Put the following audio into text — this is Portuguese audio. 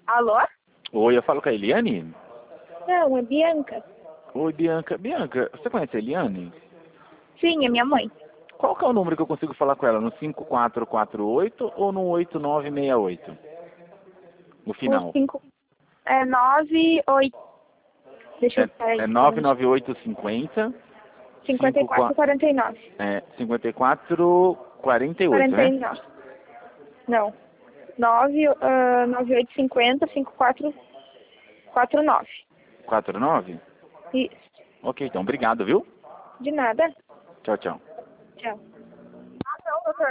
Alô? Oi, eu falo com a Eliane? Não, é Bianca. Oi, Bianca. Bianca, você conhece a Eliane? Sim, é minha mãe. Qual que é o número que eu consigo falar com ela? No 5448 ou no 8968? No O final. 5 é 9, 8. Deixa eu ver É aí. 99850 54, 49. 5448, né? 49. Não. 9, 9850 5449. 49? Isso. Ok, então, obrigado, viu? De nada. Tchau, tchau. Tchau.